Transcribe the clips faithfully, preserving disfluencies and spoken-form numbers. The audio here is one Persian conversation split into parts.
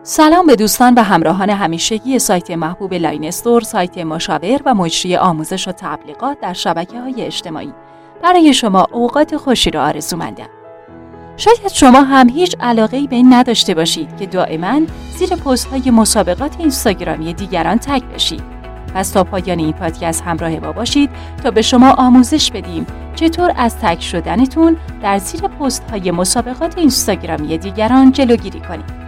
سلام به دوستان و همراهان همیشگی سایت محبوب لاین استور، سایت مشاور و مجری آموزش و تبلیغات در شبکه‌های اجتماعی. برای شما اوقات خوشی را آرزومندم. شاید شما هم هیچ علاقه‌ای به این نداشته باشید که دائما زیر پست‌های مسابقات اینستاگرامی دیگران تگ بشید. پس تا پایان این پادکست همراه ما باشید تا به شما آموزش بدیم چطور از تگ شدنتون در زیر پست‌های مسابقات اینستاگرامی دیگران جلوگیری کنید.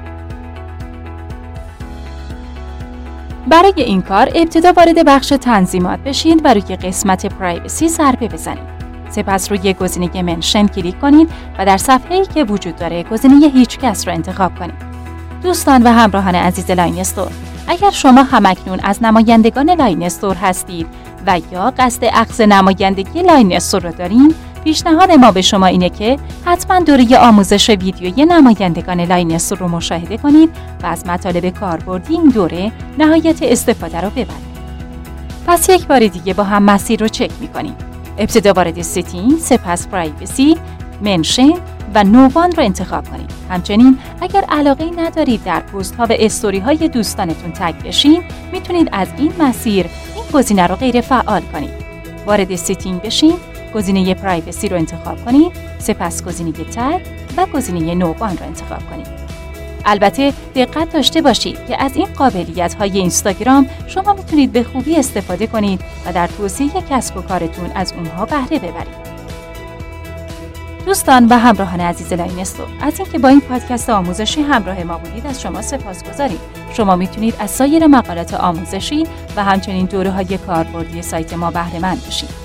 برای این کار ابتدا وارد بخش تنظیمات بشید و روی قسمت پرایوسی ضربه بزنید. سپس روی گزینه منشن کلیک کنید و در صفحه‌ای که وجود داره گزینه هیچ کس را انتخاب کنید. دوستان و همراهان عزیز لاین استور، اگر شما همکنون از نمایندگان لاین استور هستید و یا قصد اخذ نمایندگی لاین استور را دارین، پیشنهاد ما به شما اینه که حتما دوره آموزش ویدیویی نمایندگان لاین استور رو مشاهده کنید و از مطالب کاربردی این دوره نهایت استفاده رو ببرید. پس یک بار دیگه با هم مسیر رو چک می‌کنیم. ابتدا وارد سیتینگ، سپس پرایوسی، منشن و نووان رو انتخاب کنید. همچنین اگر علاقه‌ای ندارید در پست ها و استوری های دوستانتون تگ بشین، میتونید از این مسیر این گزینه رو غیر فعال کنید. وارد سیتینگ بشین، گزینه پرایوسی رو انتخاب کنید، سپس گزینه تگ و گزینه نووان رو انتخاب کنید. البته دقت داشته باشید که از این قابلیت‌های اینستاگرام شما میتونید به خوبی استفاده کنید و در توسعه کسب و کارتون از اونها بهره ببرید. دوستان و همراهان عزیز لاین استور، از اینکه با این پادکست آموزشی همراه ما بودید از شما سپاسگزاریم. شما میتونید از سایر مقالات آموزشی و همچنین دوره‌های کاربردی سایت ما بهره مند بشید.